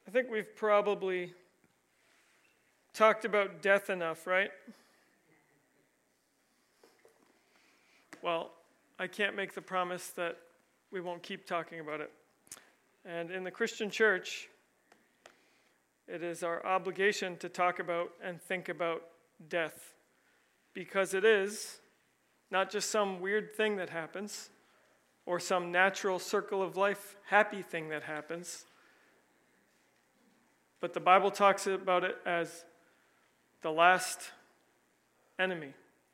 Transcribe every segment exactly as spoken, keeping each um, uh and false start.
I think we've probably talked about death enough, right? Well, I can't make the promise that we won't keep talking about it. And in the Christian church, it is our obligation to talk about and think about death, because it is not just some weird thing that happens or some natural circle of life happy thing that happens, but the Bible talks about it as the last enemy.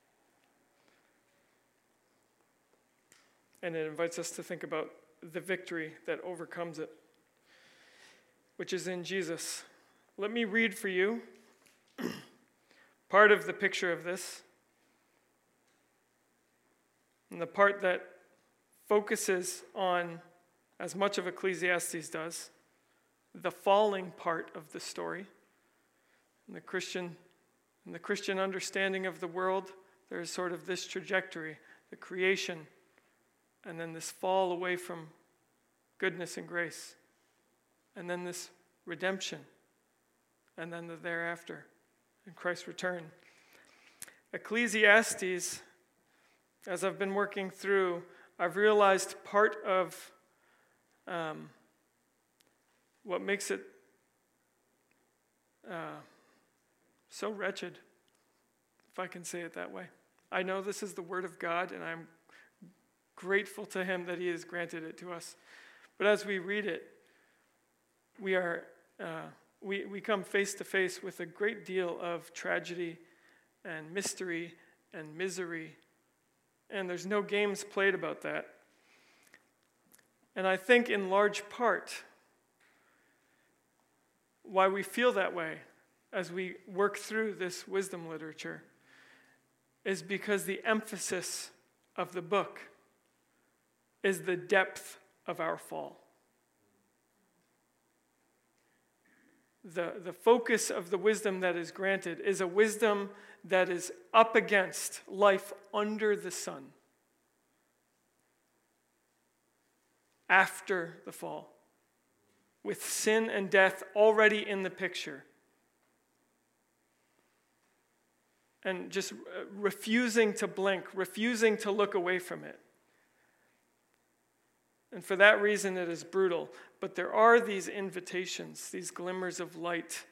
And it invites us to think about the victory that overcomes it, which is in Jesus. Let me read for you part of the picture of this, and the part that focuses on, as much of Ecclesiastes does, the falling part of the story. In the Christian, in the Christian understanding of the world, there is sort of this trajectory, the creation, and then this fall away from goodness and grace, and then this redemption, and then the thereafter, and Christ's return. Ecclesiastes, as I've been working through, I've realized part of um, what makes it uh, so wretched, if I can say it that way. I know this is the Word of God, and I'm grateful to Him that He has granted it to us. But as we read it, we are uh, we we come face to face with a great deal of tragedy and mystery and misery, and there's no games played about that. And I think in large part, why we feel that way as we work through this wisdom literature is because the emphasis of the book is the depth of our fall. The, the focus of the wisdom that is granted is a wisdom that is up against life under the sun, after the fall, with sin and death already in the picture, and just refusing to blink, refusing to look away from it. And for that reason, it is brutal. But there are these invitations, these glimmers of light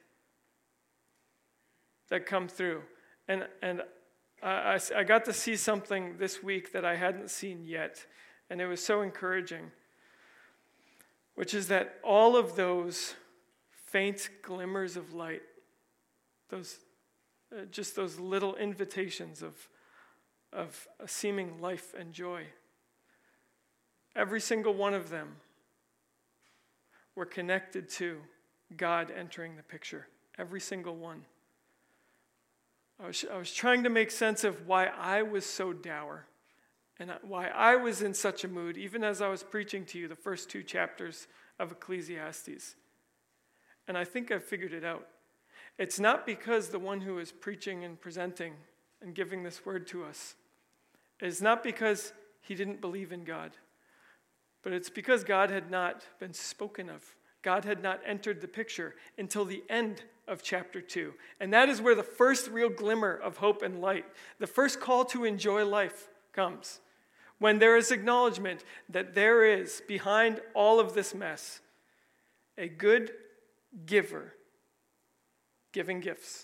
that come through. And and I, I got to see something this week that I hadn't seen yet. And it was so encouraging. Which is that all of those faint glimmers of light, those uh, just those little invitations of, of a seeming life and joy, every single one of them were connected to God entering the picture. Every single one. I was, I was trying to make sense of why I was so dour and why I was in such a mood, even as I was preaching to you the first two chapters of Ecclesiastes. And I think I've figured it out. It's not because the one who is preaching and presenting and giving this word to us, it's not because he didn't believe in God. But it's because God had not been spoken of. God had not entered the picture until the end of chapter two. And that is where the first real glimmer of hope and light, the first call to enjoy life comes. When there is acknowledgement that there is, behind all of this mess, a good giver giving gifts.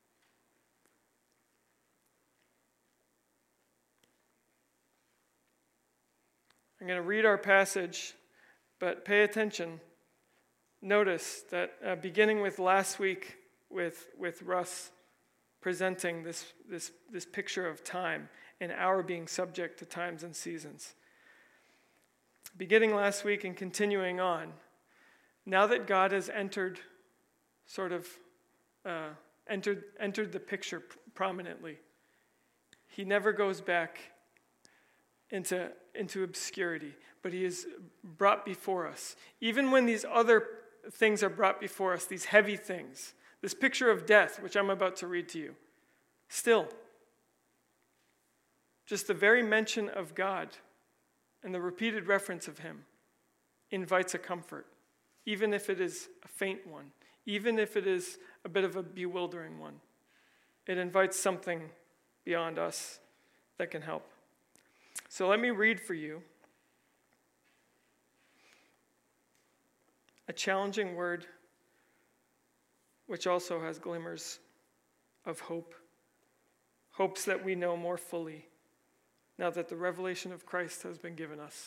I'm going to read our passage, but pay attention. Notice that uh, beginning with last week with, with Russ presenting this, this, this picture of time and our being subject to times and seasons. Beginning last week and continuing on, now that God has entered, sort of, uh, entered, entered the picture prominently, he never goes back into, into obscurity, but he is brought before us. Even when these other things are brought before us, these heavy things, this picture of death, which I'm about to read to you, still, just the very mention of God and the repeated reference of him invites a comfort. even if it is a faint one, even if it is a bit of a bewildering one. It invites something beyond us that can help. So let me read for you a challenging word which also has glimmers of hope, hopes that we know more fully now that the revelation of Christ has been given us.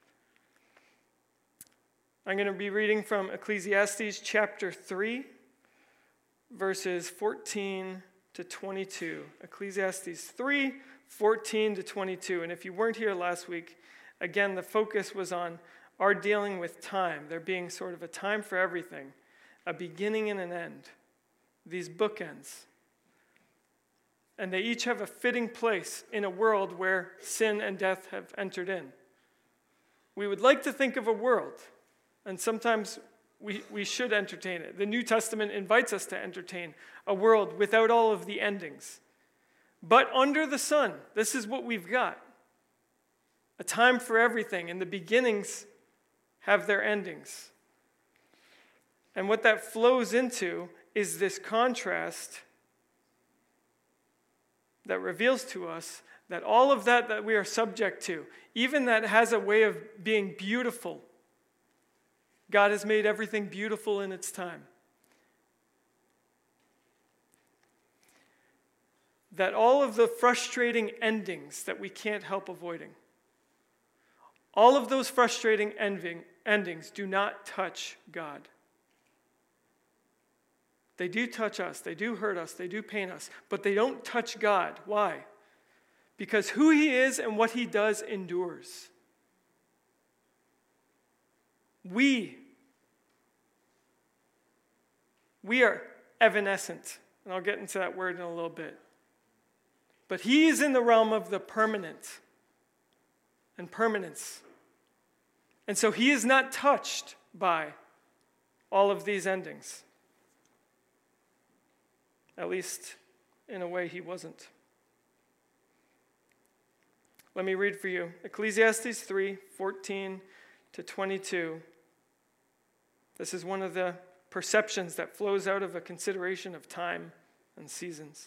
I'm going to be reading from Ecclesiastes chapter three, verses fourteen to twenty-two. Ecclesiastes three, fourteen to twenty-two. And if you weren't here last week, again, the focus was on our dealing with time. There being sort of a time for everything, a beginning and an end. These bookends. And they each have a fitting place in a world where sin and death have entered in. We would like to think of a world, and sometimes we, we should entertain it. The New Testament invites us to entertain a world without all of the endings. But under the sun, this is what we've got. A time for everything, and the beginnings have their endings. And what that flows into is this contrast that reveals to us that all of that that we are subject to, even that has a way of being beautiful, God has made everything beautiful in its time. That all of the frustrating endings that we can't help avoiding, all of those frustrating ending, endings do not touch God. They do touch us, they do hurt us, they do pain us, but they don't touch God. Why? Because who he is and what he does endures. We, we are evanescent, and I'll get into that word in a little bit. But he is in the realm of the permanent and permanence. And so he is not touched by all of these endings. At least, in a way, he wasn't. Let me read for you. Ecclesiastes three, fourteen to twenty-two. This is one of the perceptions that flows out of a consideration of time and seasons.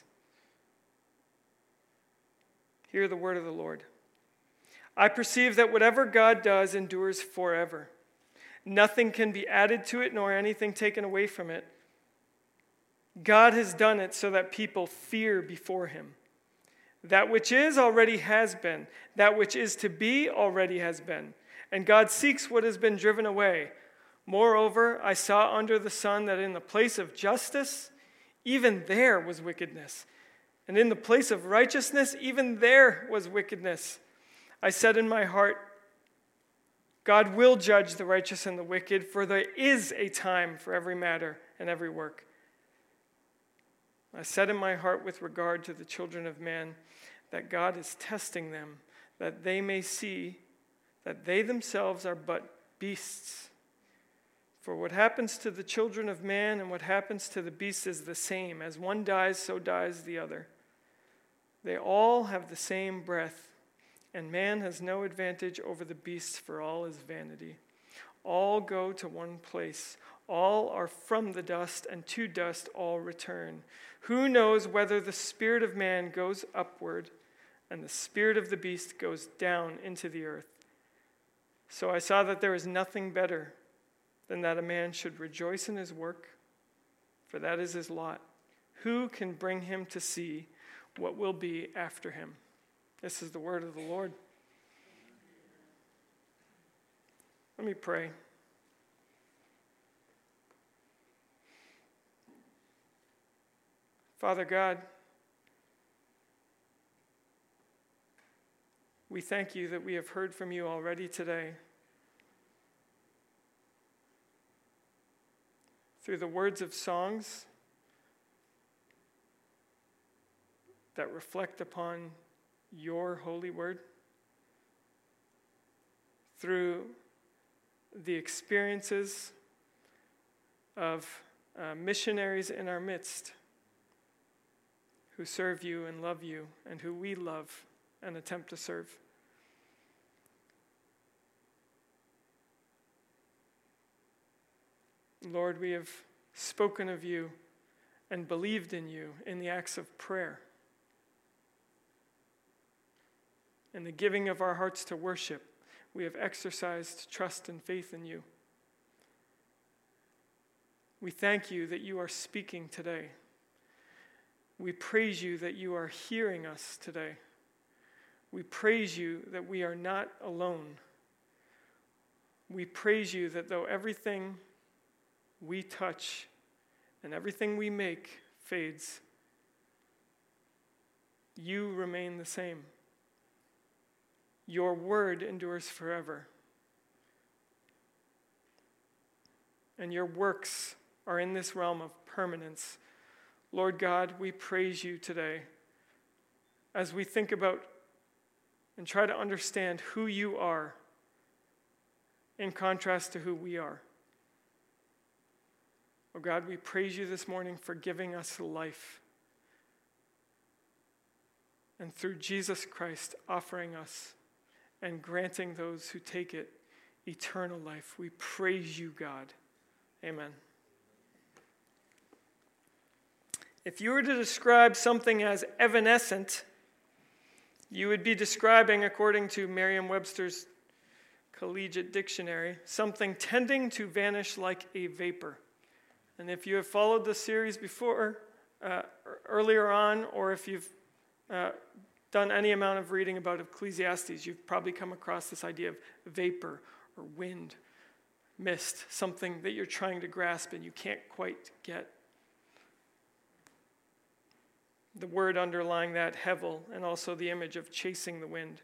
Hear the word of the Lord. I perceive that whatever God does endures forever. Nothing can be added to it, nor anything taken away from it. God has done it so that people fear before him. That which is already has been. That which is to be already has been. And God seeks what has been driven away. Moreover, I saw under the sun that in the place of justice, even there was wickedness. And in the place of righteousness, even there was wickedness. I said in my heart, God will judge the righteous and the wicked, for there is a time for every matter and every work. I said in my heart with regard to the children of man that God is testing them, that they may see that they themselves are but beasts. For what happens to the children of man and what happens to the beasts is the same. As one dies, so dies the other. They all have the same breath, and man has no advantage over the beasts, for all is vanity. All go to one place. All are from the dust, and to dust all return. Who knows whether the spirit of man goes upward and the spirit of the beast goes down into the earth? So I saw that there is nothing better than that a man should rejoice in his work, for that is his lot. Who can bring him to see what will be after him? This is the word of the Lord. Let me pray. Father God, we thank you that we have heard from you already today. Through the words of songs that reflect upon your holy word, through the experiences of uh, missionaries in our midst who serve you and love you, and who we love and attempt to serve. Lord, we have spoken of you and believed in you in the acts of prayer, in the giving of our hearts to worship. We have exercised trust and faith in you. We thank you that you are speaking today. We praise you that you are hearing us today. We praise you that we are not alone. We praise you that though everything we touch and everything we make fades, you remain the same. Your word endures forever. And your works are in this realm of permanence. Lord God, we praise you today as we think about and try to understand who you are in contrast to who we are. Oh God, we praise you this morning for giving us life. And through Jesus Christ offering us and granting those who take it eternal life. We praise you, God. Amen. If you were to describe something as evanescent, you would be describing, according to Merriam-Webster's Collegiate Dictionary, something tending to vanish like a vapor. And if you have followed this series before, uh, earlier on, or if you've uh, done any amount of reading about Ecclesiastes, you've probably come across this idea of vapor or wind, mist, something that you're trying to grasp and you can't quite get. The word underlying that, hevel, and also the image of chasing the wind.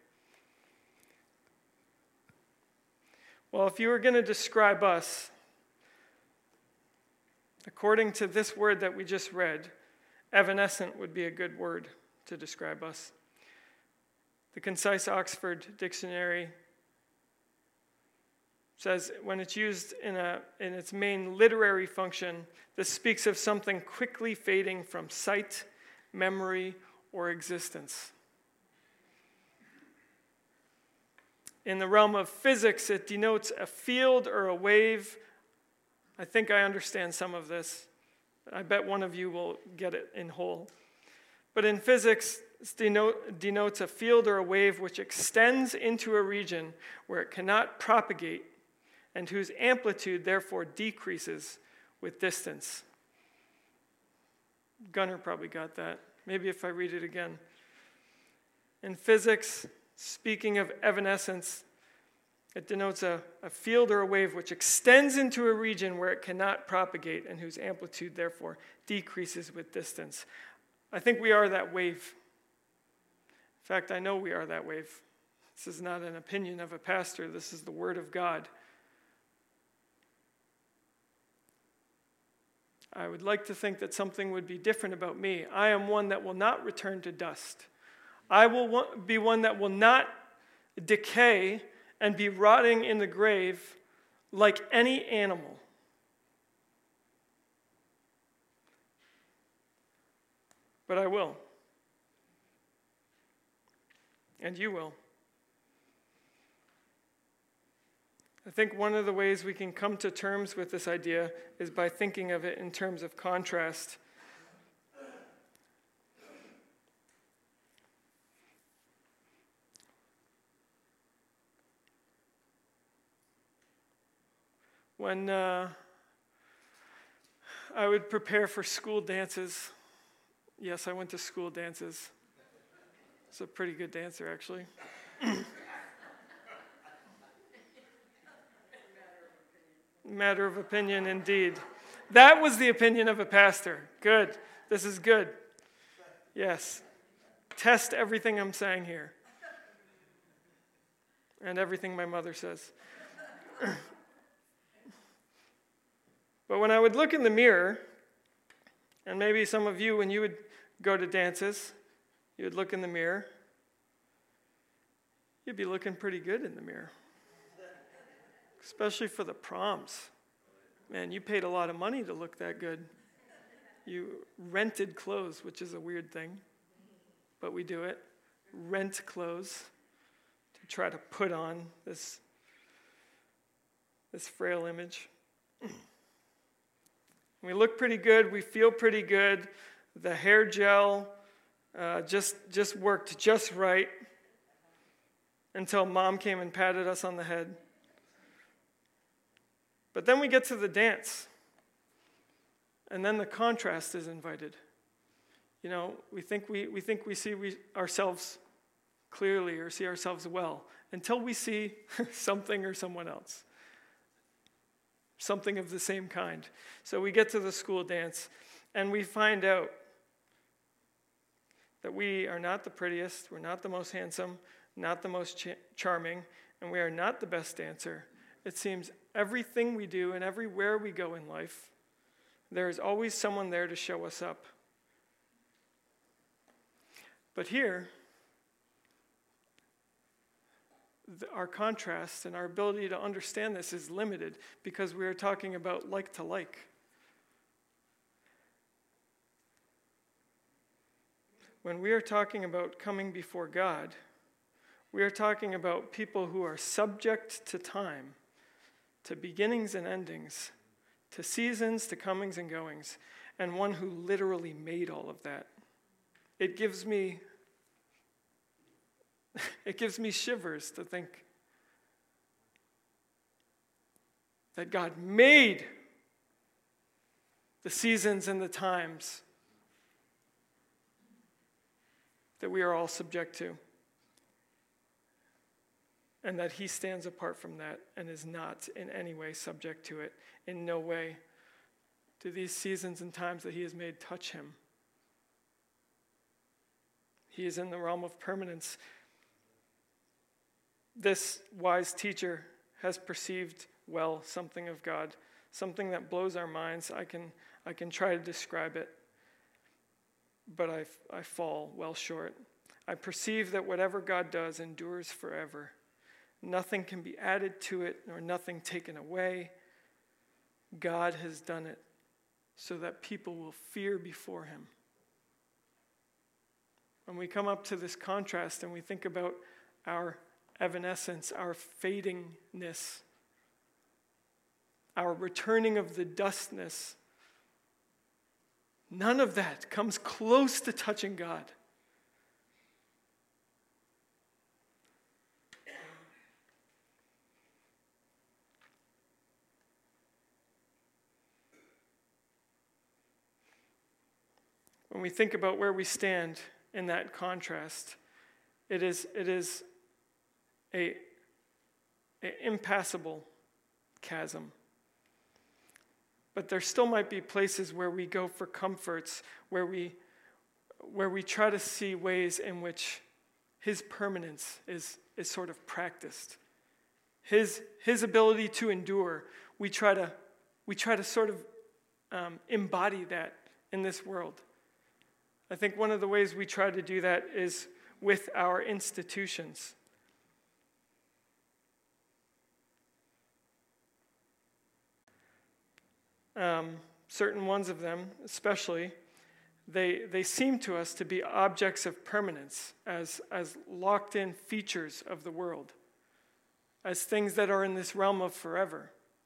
Well, if you were going to describe us, according to this word that we just read, evanescent would be a good word to describe us. The Concise Oxford Dictionary says when it's used in, a, in its main literary function, this speaks of something quickly fading from sight, memory, or existence. In the realm of physics, it denotes a field or a wave. I think I understand some of this. I bet one of you will get it in whole. But in physics, it denote, denotes a field or a wave which extends into a region where it cannot propagate and whose amplitude therefore decreases with distance. Gunnar probably got that. Maybe if I read it again. In physics, speaking of evanescence, it denotes a, a field or a wave which extends into a region where it cannot propagate and whose amplitude therefore decreases with distance. I think we are that wave. In fact, I know we are that wave. This is not an opinion of a pastor. This is the word of God. I would like to think that something would be different about me. I am one that will not return to dust. I will be one that will not decay and be rotting in the grave like any animal. But I will. And you will. I think one of the ways we can come to terms with this idea is by thinking of it in terms of contrast. When uh, I would prepare for school dances, yes, I went to school dances. It's a pretty good dancer, actually. Matter of opinion, indeed. That was the opinion of a pastor. Good. This is good. Yes. Test everything I'm saying here. And everything my mother says. But when I would look in the mirror, and maybe some of you, when you would go to dances, you would look in the mirror, you'd be looking pretty good in the mirror. Especially for the proms. Man, you paid a lot of money to look that good. You rented clothes, which is a weird thing, but we do it. Rent clothes to try to put on this, this frail image. We look pretty good. We feel pretty good. The hair gel uh, just, just worked just right until mom came and patted us on the head. But then we get to the dance, and then the contrast is invited. You know, we think we, we think we see we, ourselves clearly or see ourselves well until we see something or someone else. Something of the same kind. So we get to the school dance, and we find out that we are not the prettiest, we're not the most handsome, not the most ch- charming, and we are not the best dancer. It seems everything we do and everywhere we go in life, there is always someone there to show us up. But here, the, our contrast and our ability to understand this is limited because we are talking about like to like. When we are talking about coming before God, we are talking about people who are subject to time, to beginnings and endings, to seasons, to comings and goings, and one who literally made all of that. It gives me, it gives me shivers to think that God made the seasons and the times that we are all subject to, and that he stands apart from that and is not in any way subject to it. In no way do these seasons and times that he has made touch him. He is in the realm of permanence. This wise teacher has perceived well something of God, something that blows our minds. I can, I can try to describe it, but I, I fall well short. I perceive that whatever God does endures forever. Nothing can be added to it, nor nothing taken away. God has done it so that people will fear before him. When we come up to this contrast and we think about our evanescence, our fadingness, our returning of the dustness, none of that comes close to touching God. When we think about where we stand in that contrast, it is it is a, a impassable chasm. But there still might be places where we go for comforts, where we where we try to see ways in which his permanence is, is sort of practiced. His his ability to endure, we try to we try to sort of um, embody that in this world. I think one of the ways we try to do that is with our institutions. Um, certain ones of them, especially, they they seem to us to be objects of permanence, as, as locked-in features of the world, as things that are in this realm of forever.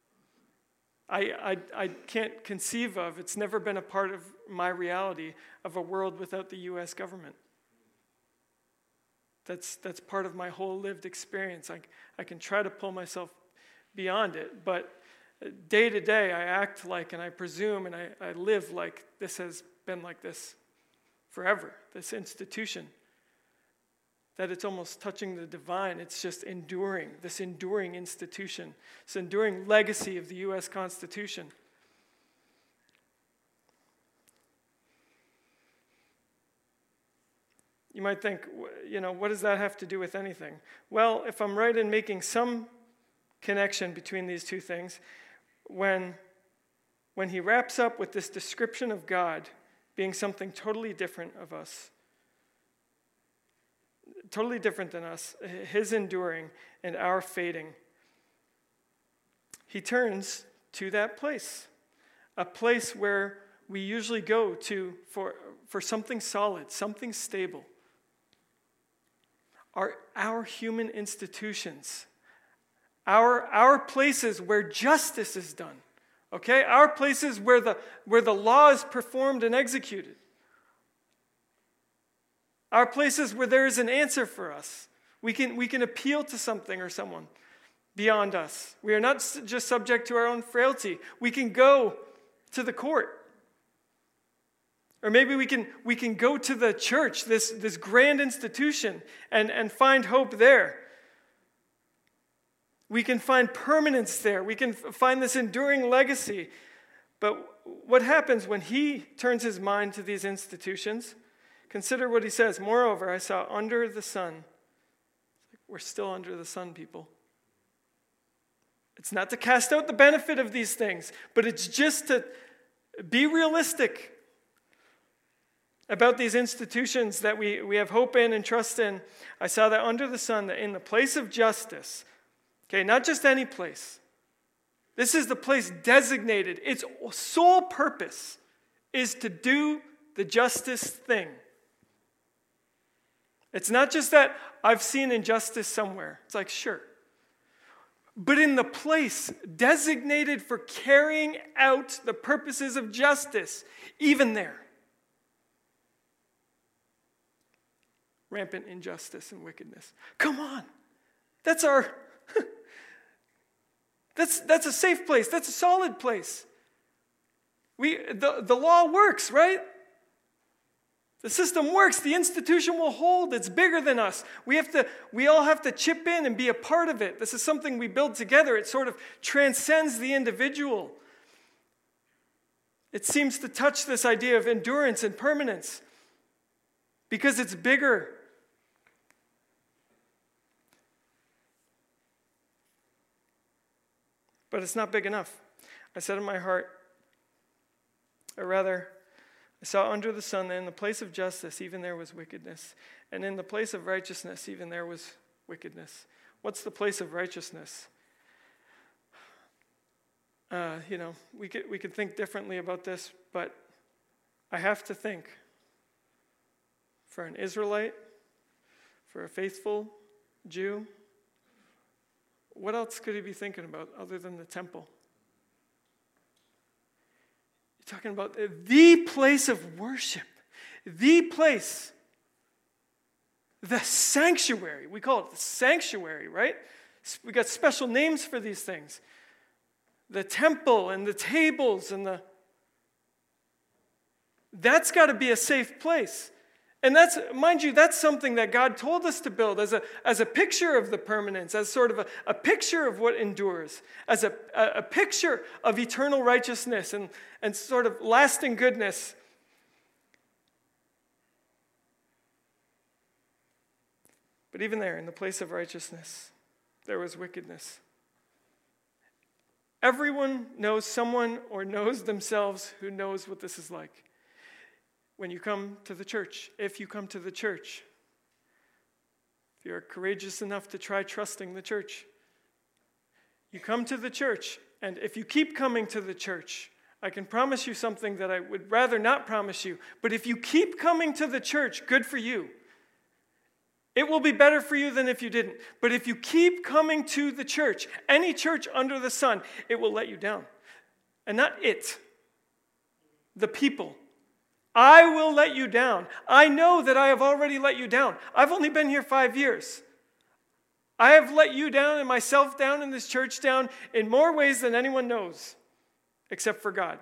I, I, I can't conceive of, it's never been a part of my reality, of a world without the U S government. That's that's part of my whole lived experience. I, I can try to pull myself beyond it, but day to day I act like and I presume and I, I live like this has been like this forever, this institution. That it's almost touching the divine. It's just enduring, this enduring institution, this enduring legacy of the U S Constitution. You might think, you know, what does that have to do with anything? Well, if I'm right in making some connection between these two things, when, when he wraps up with this description of God being something totally different of us, totally different than us, his enduring and our fading, he turns to that place, a place where we usually go to for, for something solid, something stable. Our, our human institutions, our, our places where justice is done, Okay? Our places where the, where the law is performed and executed. Our places where there is an answer for us. We can, we can appeal to something or someone beyond us. We are not just subject to our own frailty. We can go to the court. Or maybe we can, we can go to the church, this, this grand institution, and, and find hope there. We can find permanence there. We can find this enduring legacy. But what happens when he turns his mind to these institutions? Consider what he says. Moreover, I saw under the sun. We're still under the sun, people. It's not to cast out the benefit of these things, but it's just to be realistic about these institutions that we, we have hope in and trust in. I saw that under the sun, that in the place of justice, okay, not just any place. This is the place designated. Its sole purpose is to do the justice thing. It's not just that I've seen injustice somewhere. It's like, sure. But in the place designated for carrying out the purposes of justice, even there, rampant injustice and wickedness. Come on. That's our... That's, that's a safe place. That's a solid place. We, the, the law works, right? The system works. The institution will hold. It's bigger than us. We have to, we all have to chip in and be a part of it. This is something we build together. It sort of transcends the individual. It seems to touch this idea of endurance and permanence because it's bigger. But it's not big enough. I said in my heart, or rather, I saw under the sun that in the place of justice, even there was wickedness. And in the place of righteousness, even there was wickedness. What's the place of righteousness? Uh, you know, we could, we could think differently about this, but I have to think for an Israelite, for a faithful Jew, what else could he be thinking about other than the temple? You're talking about the place of worship, the place, the sanctuary. We call it the sanctuary, right? We got special names for these things. The temple and the tables and the... That's got to be a safe place. And that's, mind you, that's something that God told us to build as a, as a picture of the permanence, as sort of a, a picture of what endures, as a, a, a picture of eternal righteousness and, and sort of lasting goodness. But even there, in the place of righteousness, there was wickedness. Everyone knows someone or knows themselves who knows what this is like. When you come to the church, if you come to the church, if you're courageous enough to try trusting the church, you come to the church, and if you keep coming to the church, I can promise you something that I would rather not promise you, but if you keep coming to the church, good for you. It will be better for you than if you didn't. But if you keep coming to the church, any church under the sun, it will let you down. And not it, the people. I will let you down. I know that I have already let you down. I've only been here five years. I have let you down and myself down and this church down in more ways than anyone knows, except for God.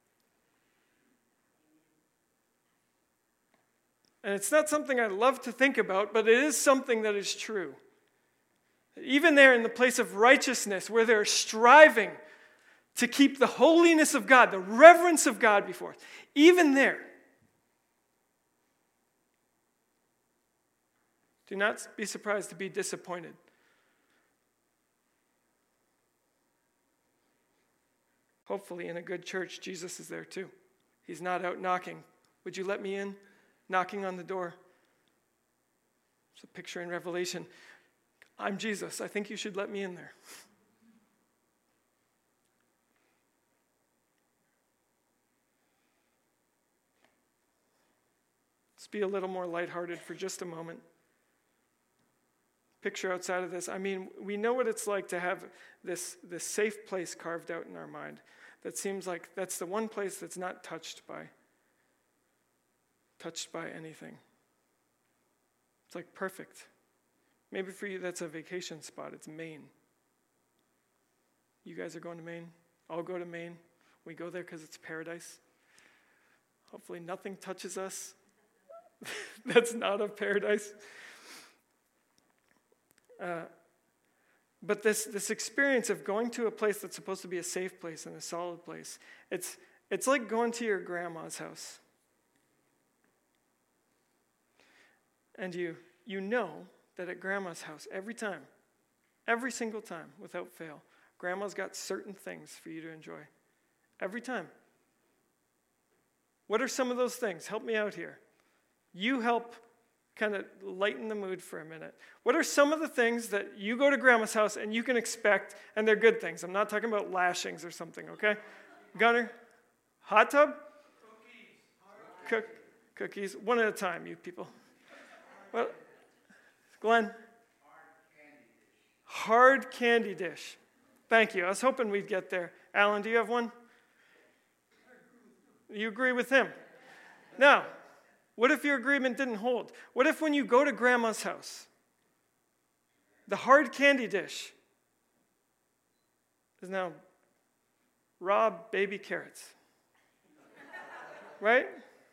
And it's not something I love to think about, but it is something that is true. Even there in the place of righteousness, where they're striving to keep the holiness of God, the reverence of God before us, even there, do not be surprised to be disappointed. Hopefully in a good church, Jesus is there too. He's not out knocking. Would you let me in? Knocking on the door. It's a picture in Revelation. I'm Jesus. I think you should let me in there. Let's be a little more lighthearted for just a moment. Picture outside of this. I mean, we know what it's like to have this, this safe place carved out in our mind. that seems like that's the one place that's not touched by touched by anything. It's like perfect. Maybe for you that's a vacation spot. It's Maine. You guys are going to Maine? I'll go to Maine. We go there because it's paradise. Hopefully nothing touches us that's not of paradise. Uh, but this, this experience of going to a place that's supposed to be a safe place and a solid place, it's, it's like going to your grandma's house. And you, you know that at grandma's house, every time, every single time, without fail, grandma's got certain things for you to enjoy. Every time. What are some of those things? Help me out here. You help kind of lighten the mood for a minute. What are some of the things that you go to grandma's house and you can expect, and they're good things? I'm not talking about lashings or something, okay? Gunner? Hot tub? Cookies. Cook, cookies. One at a time, you people. What? Glenn? Hard candy dish. Thank you. I was hoping we'd get there. Alan, do you have one? You agree with him? Now, what if your agreement didn't hold? What if when you go to grandma's house, the hard candy dish is now raw baby carrots? Right?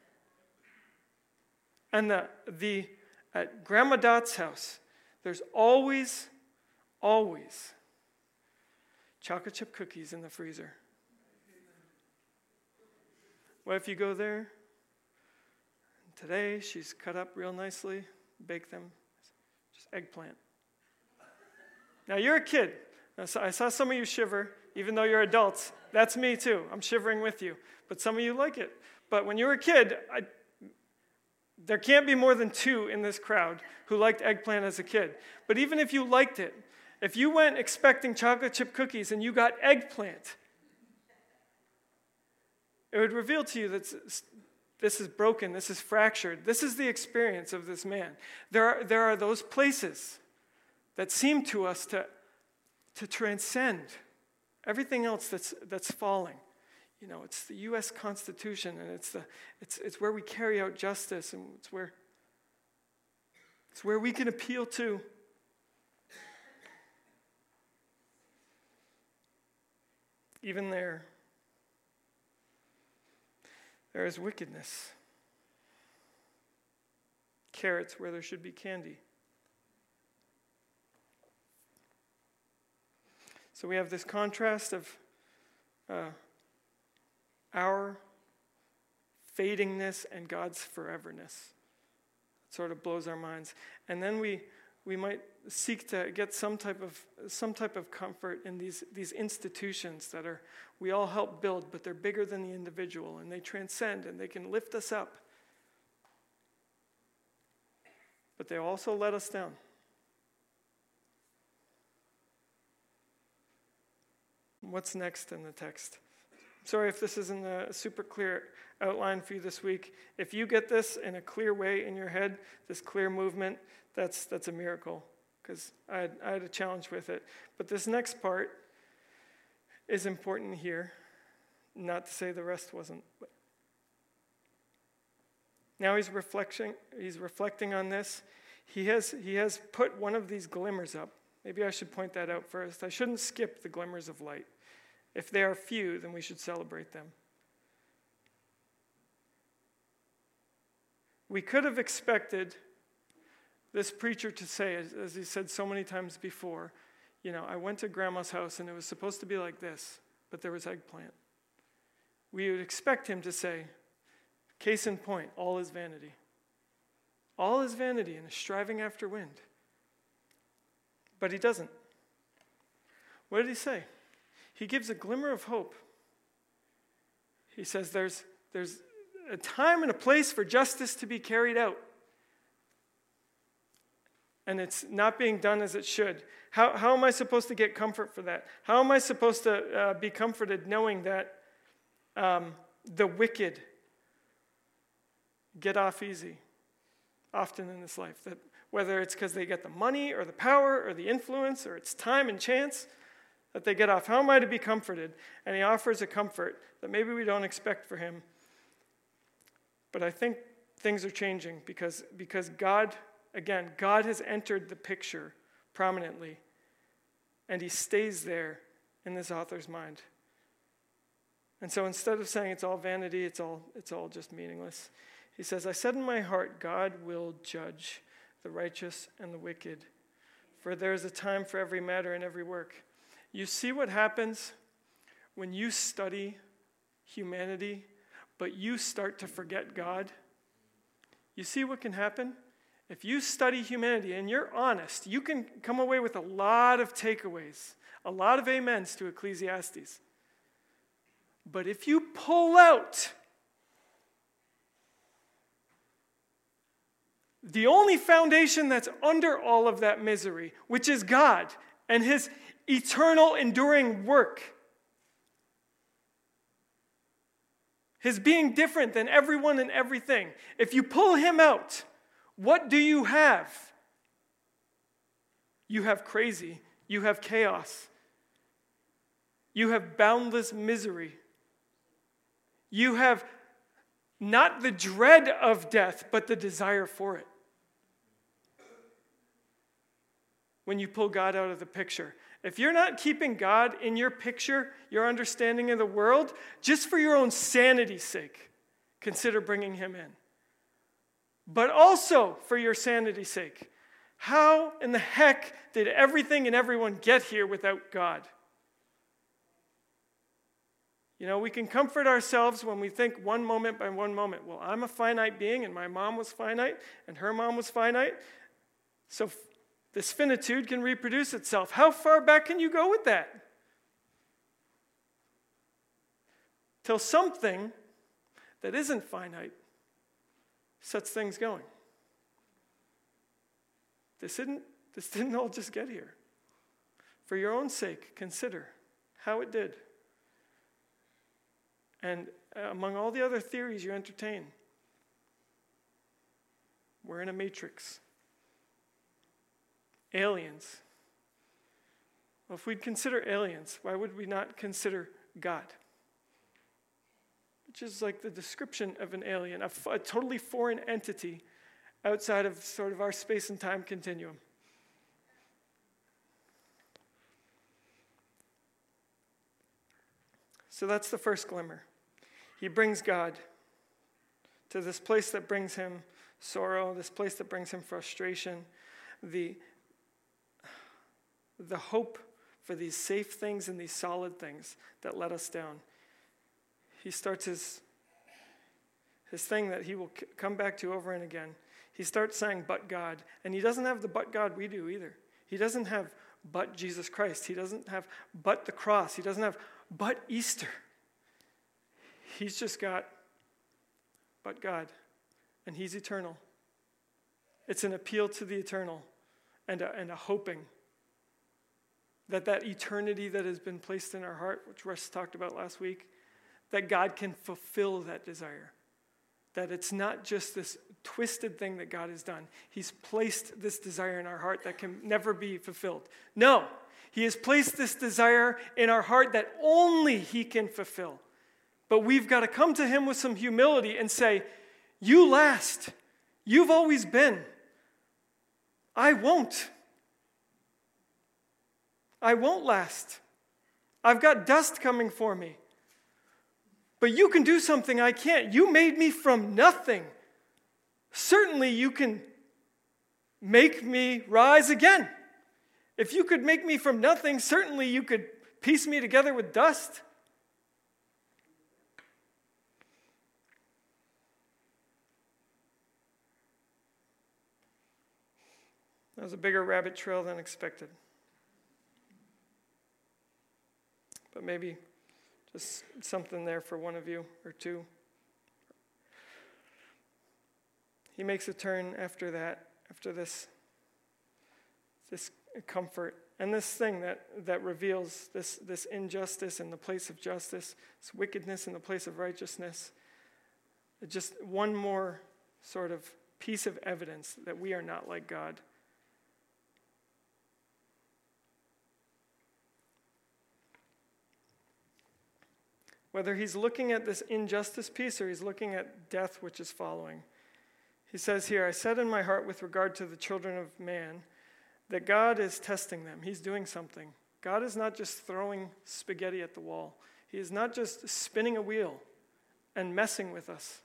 And the, the at Grandma Dot's house, there's always, always chocolate chip cookies in the freezer. What if you go there? Today, she's cut up real nicely, baked them, just eggplant. Now, you're a kid. I saw some of you shiver, even though you're adults. That's me, too. I'm shivering with you. But some of you like it. But when you were a kid, I, there can't be more than two in this crowd who liked eggplant as a kid. But even if you liked it, if you went expecting chocolate chip cookies and you got eggplant, it would reveal to you that this is broken, this is fractured. This is the experience of this man. There are, there are those places that seem to us to, to transcend everything else that's, that's falling. You know, it's the U S Constitution, and it's, the, it's, it's where we carry out justice, and it's where, it's where we can appeal to. Even there, there is wickedness. Carrots where there should be candy. So we have this contrast of uh, our fadingness and God's foreverness. It sort of blows our minds. And then we we might seek to get some type of some type of comfort in these, these institutions that are we all help build, but they're bigger than the individual, and they transcend, and they can lift us up. But they also let us down. What's next in the text? Sorry if this isn't a super clear outline for you this week. If you get this in a clear way in your head, this clear movement, that's that's a miracle, because I had, I had a challenge with it. But this next part is important here, not to say the rest wasn't. But now he's reflecting, he's reflecting on this. He has, he has put one of these glimmers up. Maybe I should point that out first. I shouldn't skip the glimmers of light. If they are few, then we should celebrate them. We could have expected this preacher to say, as, as he said so many times before, you know, I went to grandma's house and it was supposed to be like this, but there was eggplant. We would expect him to say, case in point, all is vanity. All is vanity and is striving after wind. But he doesn't. What did he say? He gives a glimmer of hope. He says there's, there's a time and a place for justice to be carried out. And it's not being done as it should. How, how am I supposed to get comfort for that? How am I supposed to uh, be comforted knowing that um, the wicked get off easy often in this life? That whether it's because they get the money or the power or the influence or it's time and chance, that they get off. How am I to be comforted? And he offers a comfort that maybe we don't expect for him. But I think things are changing because, because God, again, God has entered the picture prominently. And he stays there in this author's mind. And so instead of saying it's all vanity, it's all, it's all just meaningless, he says, I said in my heart, God will judge the righteous and the wicked, for there is a time for every matter and every work. You see what happens when you study humanity, but you start to forget God? You see what can happen? If you study humanity and you're honest, you can come away with a lot of takeaways, a lot of amens to Ecclesiastes. But if you pull out the only foundation that's under all of that misery, which is God and his eternal enduring work, his being different than everyone and everything, if you pull him out, what do you have? You have crazy. You have chaos. You have boundless misery. You have not the dread of death, but the desire for it. When you pull God out of the picture. If you're not keeping God in your picture, your understanding of the world, just for your own sanity's sake, consider bringing him in. But also for your sanity's sake, how in the heck did everything and everyone get here without God? You know, we can comfort ourselves when we think one moment by one moment, well, I'm a finite being and my mom was finite and her mom was finite, so this finitude can reproduce itself. How far back can you go with that? Till something that isn't finite sets things going. This didn't, this didn't all just get here. For your own sake, consider how it did. And among all the other theories you entertain, we're in a matrix. Aliens. Well, if we'd consider aliens, why would we not consider God? Which is like the description of an alien, a, f- a totally foreign entity outside of sort of our space and time continuum. So that's the first glimmer. He brings God to this place that brings him sorrow, this place that brings him frustration, the, the hope for these safe things and these solid things that let us down. He starts his, his thing that he will c- come back to over and again. He starts saying, but God. And he doesn't have the but God we do either. He doesn't have but Jesus Christ. He doesn't have but the cross. He doesn't have but Easter. He's just got but God. And he's eternal. It's an appeal to the eternal and a, and a hoping that that eternity that has been placed in our heart, which Russ talked about last week, that God can fulfill that desire. That it's not just this twisted thing that God has done. He's placed this desire in our heart that can never be fulfilled. No, he has placed this desire in our heart that only he can fulfill. But we've got to come to him with some humility and say, you last. You've always been. I won't. I won't last. I've got dust coming for me. But you can do something I can't. You made me from nothing. Certainly you can make me rise again. If you could make me from nothing, certainly you could piece me together with dust. That was a bigger rabbit trail than expected. But maybe just something there for one of you or two. He makes a turn after that, after this, this comfort and this thing that, that reveals this, this injustice in the place of justice, this wickedness in the place of righteousness. Just one more sort of piece of evidence that we are not like God. whether he's looking at this injustice piece or he's looking at death, which is following. He says here, I said in my heart with regard to the children of man that God is testing them. He's doing something. God is not just throwing spaghetti at the wall. He is not just spinning a wheel and messing with us.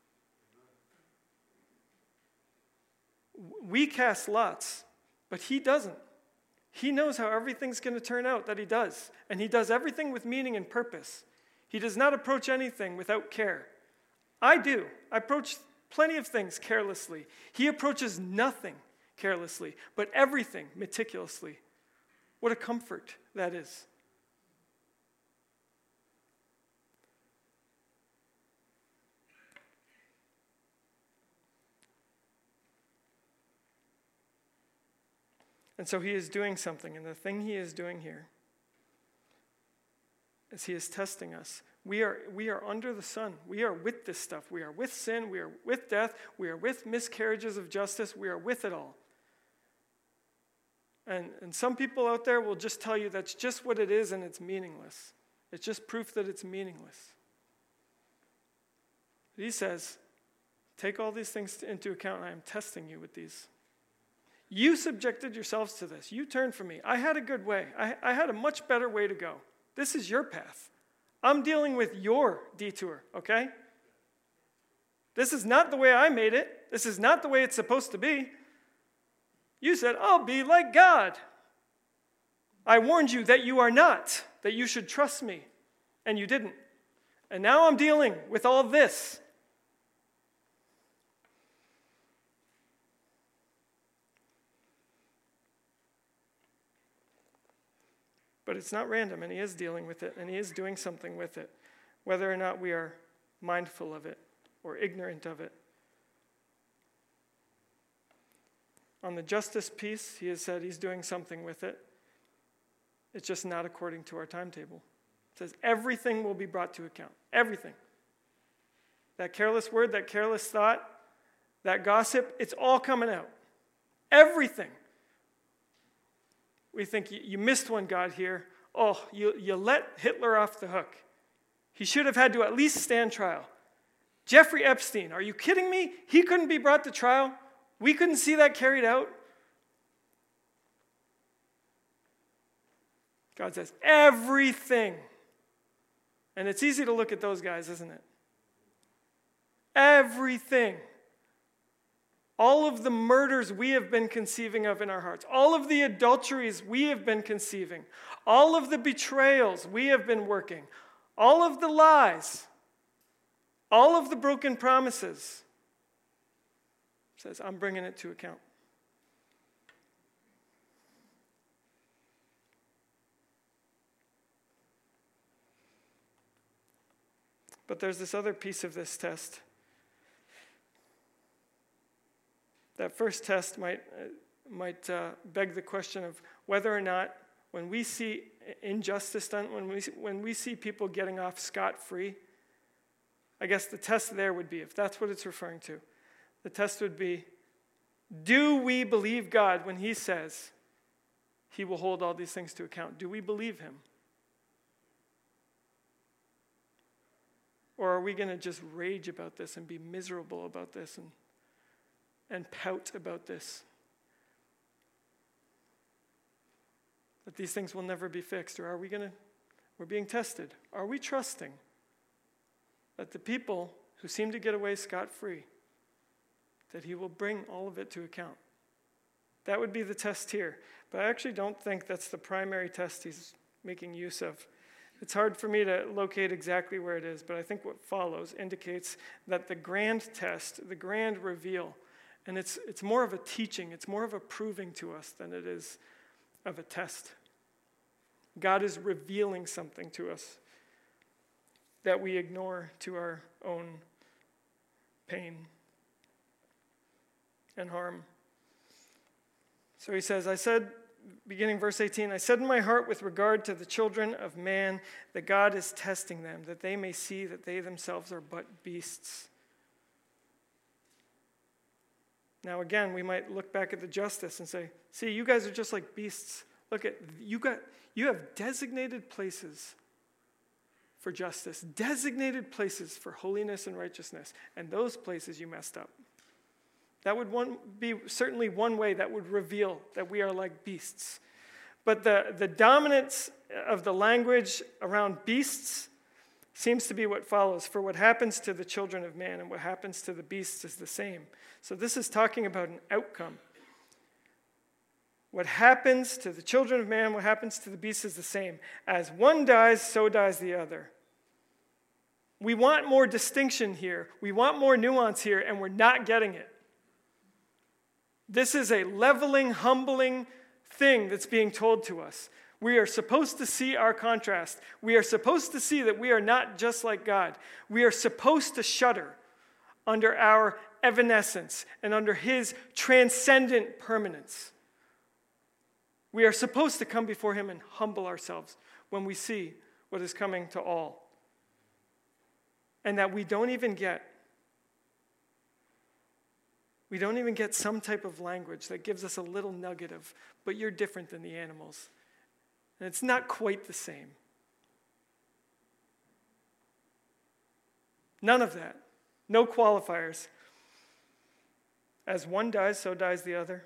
We cast lots, but he doesn't. He knows how everything's going to turn out, that he does. And he does everything with meaning and purpose. He does not approach anything without care. I do. I approach plenty of things carelessly. He approaches nothing carelessly, but everything meticulously. What a comfort that is. And so he is doing something, and the thing he is doing here is he is testing us. We are, we are under the sun. We are with this stuff. We are with sin. We are with death. We are with miscarriages of justice. We are with it all. And, and some people out there will just tell you that's just what it is and it's meaningless. It's just proof that it's meaningless. But he says, take all these things into account. I am testing you with these. You subjected yourselves to this. You turned from me. I had a good way. I, I had a much better way to go. This is your path. I'm dealing with your detour, okay? This is not the way I made it. This is not the way it's supposed to be. You said, I'll be like God. I warned you that you are not, that you should trust me, and you didn't. And now I'm dealing with all this. But it's not random, and he is dealing with it, and he is doing something with it, whether or not we are mindful of it or ignorant of it. On the justice piece, he has said he's doing something with it. It's just not according to our timetable. It says everything will be brought to account. Everything. That careless word, that careless thought, that gossip, it's all coming out. Everything. We think, you missed one, God, here. Oh, you, you let Hitler off the hook. He should have had to at least stand trial. Jeffrey Epstein, are you kidding me? He couldn't be brought to trial? We couldn't see that carried out? God says, everything. And it's easy to look at those guys, isn't it? Everything. All of the murders we have been conceiving of in our hearts, all of the adulteries we have been conceiving, all of the betrayals we have been working, all of the lies, all of the broken promises, says, I'm bringing it to account. But there's this other piece of this test. That first test might, uh, might uh, beg the question of whether or not when we see injustice done, when we, when we see people getting off scot-free, I guess the test there would be, if that's what it's referring to, the test would be, do we believe God when he says he will hold all these things to account? Do we believe him? Or are we going to just rage about this and be miserable about this and and pout about this? That these things will never be fixed? Or are we going to, we're being tested. Are we trusting that the people who seem to get away scot-free, that he will bring all of it to account? That would be the test here. But I actually don't think that's the primary test he's making use of. It's hard for me to locate exactly where it is, but I think what follows indicates that the grand test, the grand reveal, and it's it's more of a teaching, it's more of a proving to us than it is of a test. God is revealing something to us that we ignore to our own pain and harm. So he says, I said, beginning verse eighteen, I said in my heart with regard to the children of man that God is testing them, that they may see that they themselves are but beasts. Now again, we might look back at the justice and say, see, you guys are just like beasts. Look at, you got, you have designated places for justice, designated places for holiness and righteousness, and those places you messed up. That would one, be certainly one way that would reveal that we are like beasts. But the, the dominance of the language around beasts seems to be what follows. For what happens to the children of man and what happens to the beasts is the same. So this is talking about an outcome. What happens to the children of man, what happens to the beasts is the same. As one dies, so dies the other. We want more distinction here. We want more nuance here, and we're not getting it. This is a leveling, humbling thing that's being told to us. We are supposed to see our contrast. We are supposed to see that we are not just like God. We are supposed to shudder under our evanescence and under his transcendent permanence. We are supposed to come before him and humble ourselves when we see what is coming to all. And that we don't even get, we don't even get some type of language that gives us a little nugget of, but you're different than the animals. And it's not quite the same. None of that. No qualifiers. As one dies, so dies the other.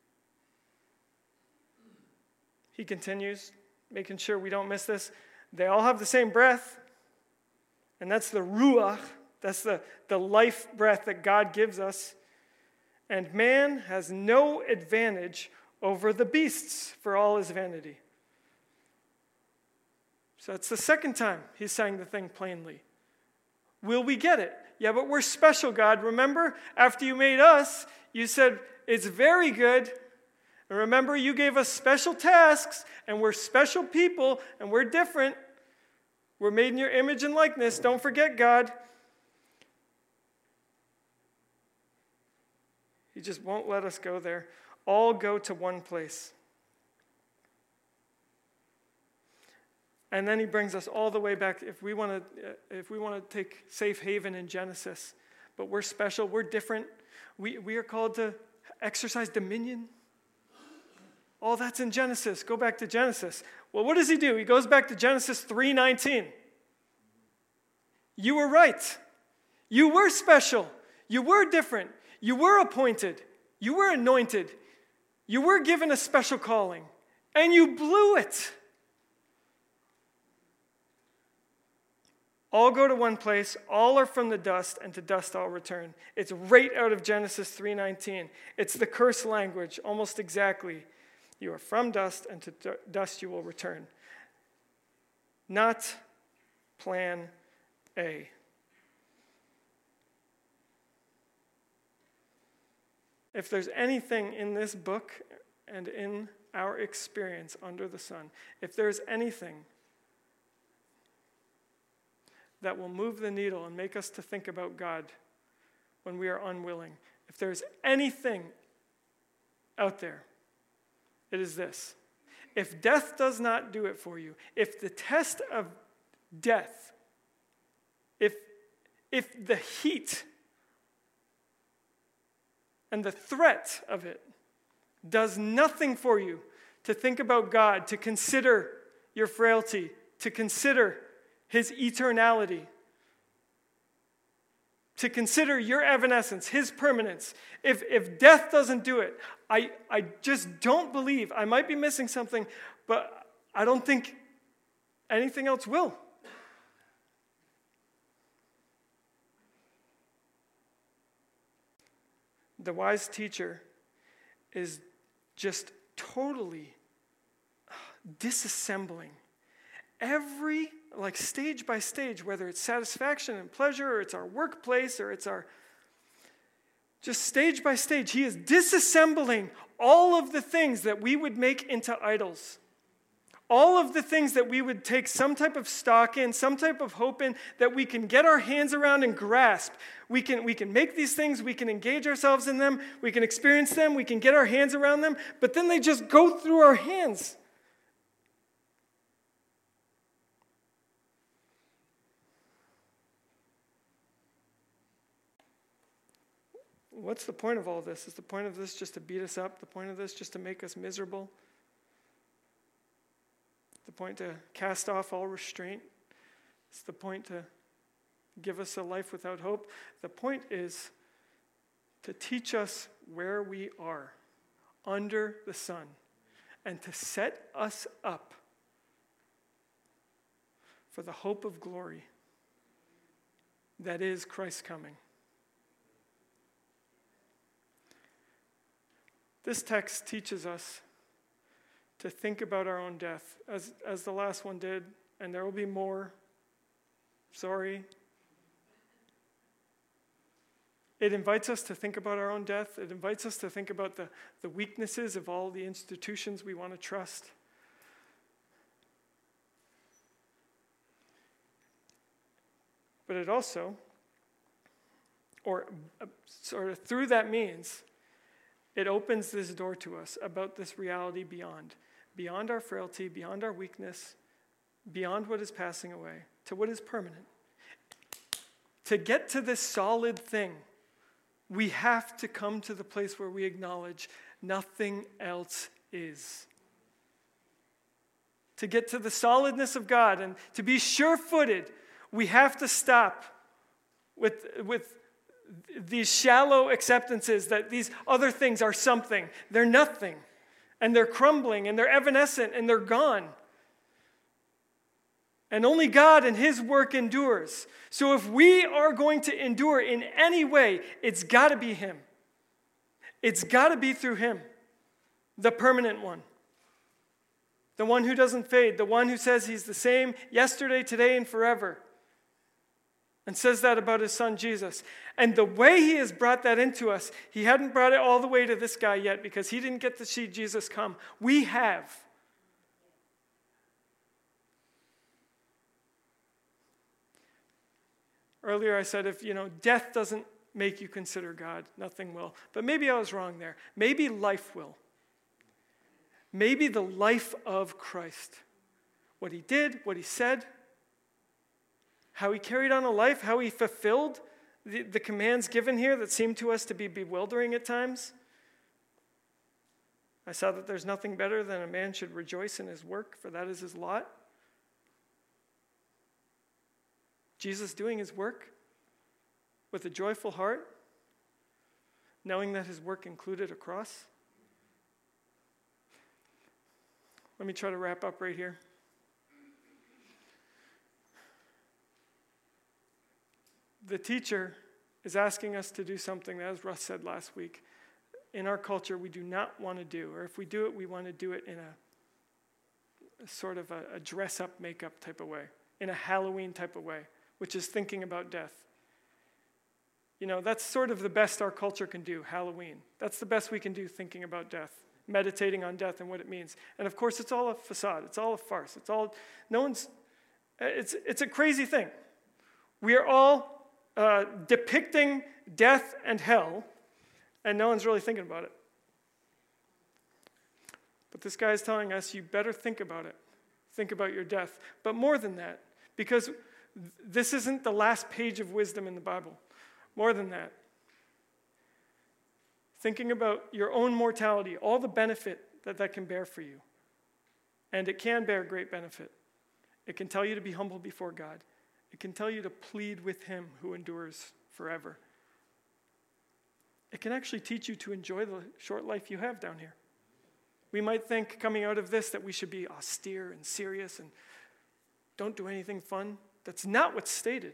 He continues, making sure we don't miss this. They all have the same breath, and that's the ruach. That's the, the life breath that God gives us. And man has no advantage over the beasts for all his vanity. So it's the second time he's saying the thing plainly. Will we get it? Yeah, but we're special, God. Remember, after you made us, you said, it's very good. And remember, you gave us special tasks, and we're special people, and we're different. We're made in your image and likeness. Don't forget, God. He just won't let us go there. All go to one place. And then he brings us all the way back. If we want to, if we want to take safe haven in Genesis, but we're special, we're different. We we are called to exercise dominion. All that's in Genesis. Go back to Genesis. Well, what does he do? He goes back to Genesis three nineteen. You were right. You were special. You were different. You were appointed. You were anointed. You were given a special calling. And you blew it. All go to one place, all are from the dust, and to dust all return. It's right out of Genesis three nineteen. It's the curse language, almost exactly. You are from dust, and to dust you will return. Not plan A. If there's anything in this book and in our experience under the sun, if there's anything that will move the needle and make us to think about God when we are unwilling, if there's anything out there, it is this. If death does not do it for you, if the test of death, if, if the heat and the threat of it does nothing for you to think about God, to consider your frailty, to consider his eternality, to consider your evanescence, his permanence. If, if death doesn't do it, I, I just don't believe. I might be missing something, but I don't think anything else will. The wise teacher is just totally disassembling every, like stage by stage, whether it's satisfaction and pleasure, or it's our workplace, or it's our, just stage by stage, he is disassembling all of the things that we would make into idols. All of the things that we would take some type of stock in, some type of hope in, that we can get our hands around and grasp. We can, we can make these things, we can engage ourselves in them, we can experience them, we can get our hands around them, but then they just go through our hands. What's the point of all this? Is the point of this just to beat us up? The point of this just to make us miserable? The point to cast off all restraint? It's the point to give us a life without hope. The point is to teach us where we are under the sun and to set us up for the hope of glory that is Christ's coming. This text teaches us to think about our own death, as, as the last one did, and there will be more. Sorry. It invites us to think about our own death. It invites us to think about the, the weaknesses of all the institutions we want to trust. But it also, or uh, sort of through that means, it opens this door to us about this reality beyond, beyond our frailty, beyond our weakness, beyond what is passing away, to what is permanent. To get to this solid thing, we have to come to the place where we acknowledge nothing else is. To get to the solidness of God and to be sure-footed, we have to stop with, with these shallow acceptances that these other things are something. They're nothing, and they're crumbling, and they're evanescent, and they're gone. And only God and his work endures. So if we are going to endure in any way, it's got to be him. It's got to be through him, the permanent one. The one who doesn't fade, the one who says he's the same yesterday, today, and forever. And says that about his son Jesus. And the way he has brought that into us, he hadn't brought it all the way to this guy yet because he didn't get to see Jesus come. We have. Earlier I said if, you know, death doesn't make you consider God, nothing will. But maybe I was wrong there. Maybe life will. Maybe the life of Christ. What he did, what he said, how he carried on a life, how he fulfilled the, the commands given here that seem to us to be bewildering at times. I saw that there's nothing better than a man should rejoice in his work, for that is his lot. Jesus doing his work with a joyful heart, knowing that his work included a cross. Let me try to wrap up right here. The teacher is asking us to do something that, as Russ said last week, in our culture we do not want to do, or if we do it, we want to do it in a, a sort of a, a dress-up, makeup type of way, in a Halloween type of way, which is thinking about death. You know, that's sort of the best our culture can do, Halloween. That's the best we can do, thinking about death, meditating on death and what it means. And of course, it's all a facade. It's all a farce. It's all, no one's, it's, it's a crazy thing. We are all uh, depicting death and hell, and no one's really thinking about it. But this guy is telling us, you better think about it. Think about your death. But more than that, because this isn't the last page of wisdom in the Bible. More than that. Thinking about your own mortality, all the benefit that that can bear for you. And it can bear great benefit. It can tell you to be humble before God. It can tell you to plead with him who endures forever. It can actually teach you to enjoy the short life you have down here. We might think coming out of this that we should be austere and serious and don't do anything fun. That's not what's stated.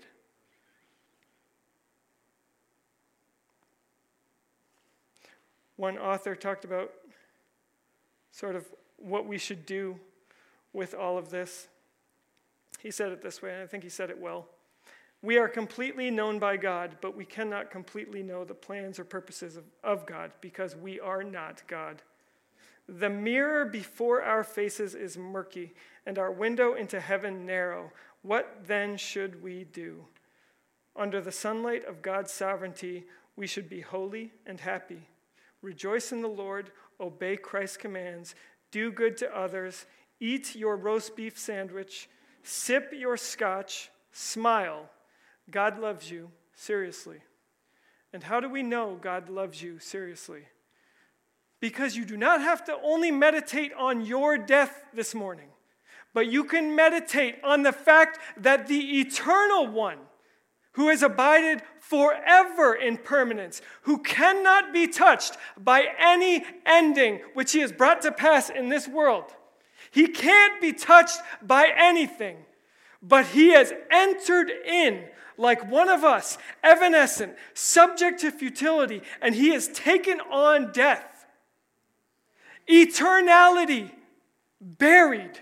One author talked about sort of what we should do with all of this. He said it this way, and I think he said it well. We are completely known by God, but we cannot completely know the plans or purposes of, of God because we are not God. The mirror before our faces is murky, and our window into heaven narrow. What then should we do? Under the sunlight of God's sovereignty, we should be holy and happy. Rejoice in the Lord, obey Christ's commands, do good to others, eat your roast beef sandwich, sip your scotch, smile. God loves you, seriously. And how do we know God loves you seriously? Because you do not have to only meditate on your death this morning, but you can meditate on the fact that the eternal one, who has abided forever in permanence, who cannot be touched by any ending which he has brought to pass in this world. He can't be touched by anything, but he has entered in like one of us, evanescent, subject to futility, and he has taken on death. Eternality buried.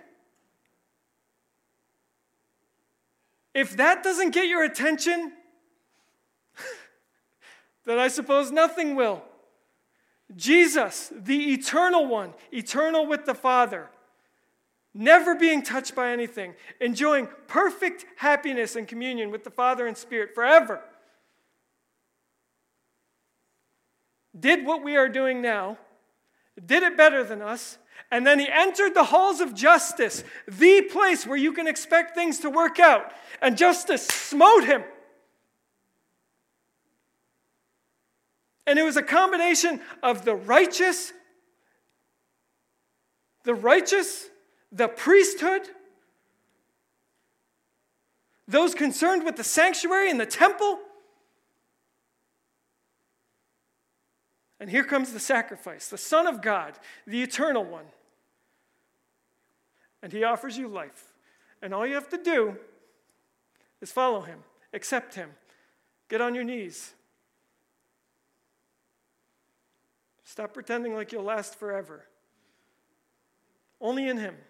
If that doesn't get your attention, then I suppose nothing will. Jesus, the eternal one, eternal with the Father, never being touched by anything, enjoying perfect happiness and communion with the Father and Spirit forever, did what we are doing now, did it better than us, and then he entered the halls of justice, the place where you can expect things to work out, and justice smote him. And it was a combination of the righteous, the righteous, the priesthood, those concerned with the sanctuary and the temple. And here comes the sacrifice, the Son of God, the eternal one. And he offers you life. And all you have to do is follow him, accept him, get on your knees. Stop pretending like you'll last forever. Only in him.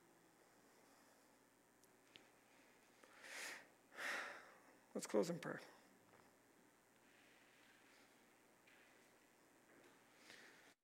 Let's close in prayer.